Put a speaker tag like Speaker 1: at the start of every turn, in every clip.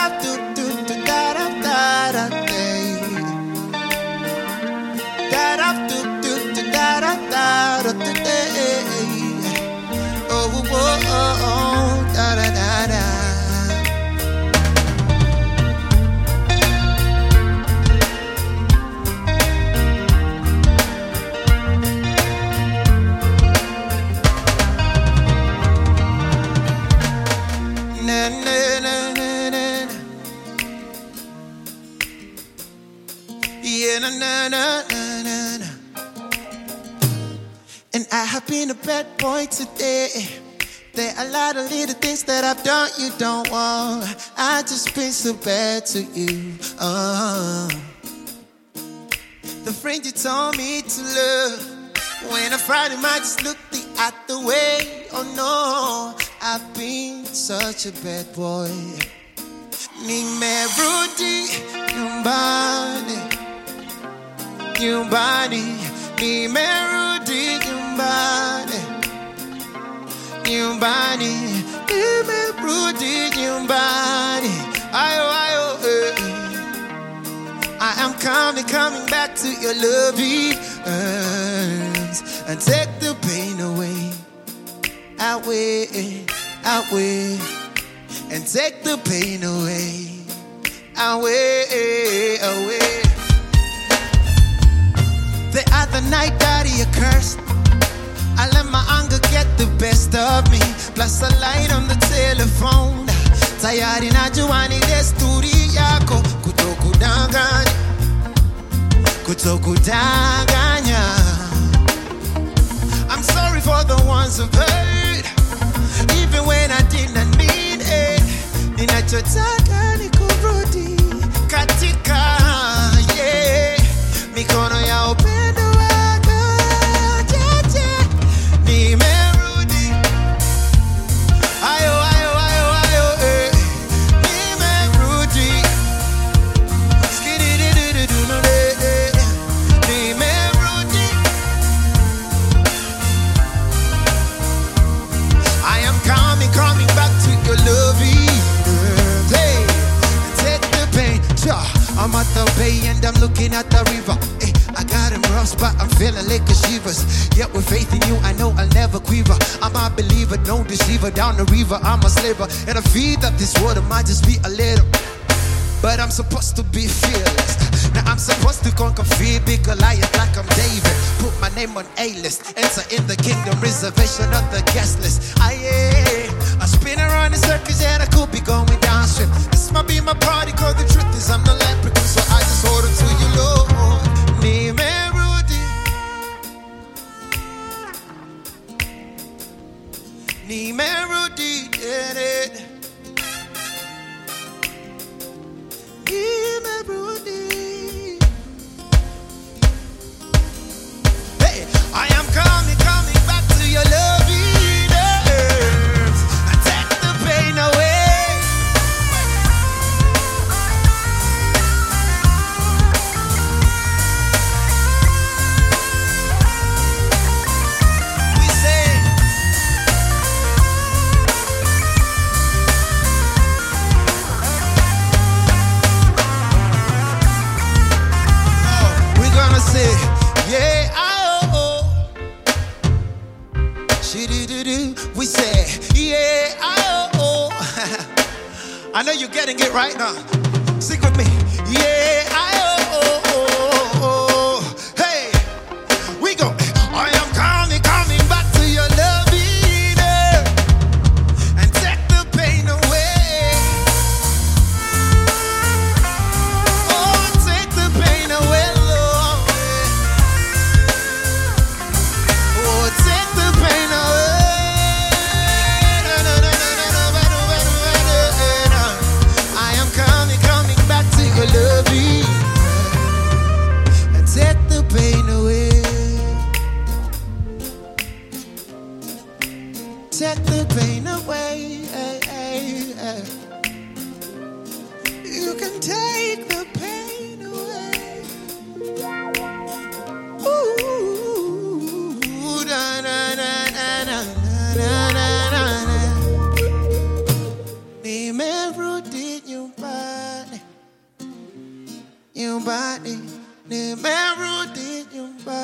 Speaker 1: And I have been a bad boy today. There are a lot of little things that I've done you don't want. I just been so bad to you. The friend you told me to love, when I Friday might just look the other way. Oh no, I've been such a bad boy. Nimerudi nyumbani, nyumbani. Nimerudi nyumbani, nyumbani. Nimerudi nyumbani. Ayo, ayo, I am coming back to your loving arms and take the pain away, away, away, and take the pain away, away, away. The other night, daddy, cursed. I let my anger get the best of me. Plus a light on the telephone. Tayari najuani desturi yako. Kutokudanganya, kutokudanganya. I'm sorry for the ones I've hurt, even when I didn't mean it. Ninachotaka ni kurudi katika, yeah, mikono ya upendo wako, yeah, yeah. Nimerudi, ayo, ayo, ayo, ayo, nimerudi, nimerudi. I am coming back to your loving arms. Hey, take the pain. I'm at the bay and I'm looking at the river. Hey, I got him rough, but I'm feeling like a shivers. Yet with faith in you, I know I'll never quiver. I'm a believer, no deceiver. Down the river, I'm a slaver. And I feel that this water might just be a little, but I'm supposed to be fearless. Now I'm supposed to conquer fear, big Goliath like I'm David. Put my name on A-list, enter in the kingdom, reservation of the guest list. I spin around in circles and I could be going downstream. This might be my party, cause the truth is I'm the leprechaun. So I just hold on to you, Lord. Nimerudi, Nimerudi, yeah. Hey, I am coming back to your loving arms. I take the pain away. We say, we're gonna say, yeah, oh. She-do-do-do. We say, yeah, oh. I know you're getting it right now. Sing with me. Yeah, oh. Hey, we go. I am coming back to your loving arms and take the pain away. Oh, take the pain away, Lord. Oh, take the pain away. I am coming back to your loving and take the pain away. Take the pain away. You can take the pain away. Ooh, na na na na na na na na. Nimerudi nyumbani.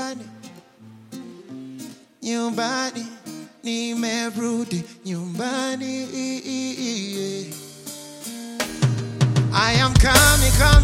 Speaker 1: nyumbani, nimerudi nyumbani. I am coming, coming.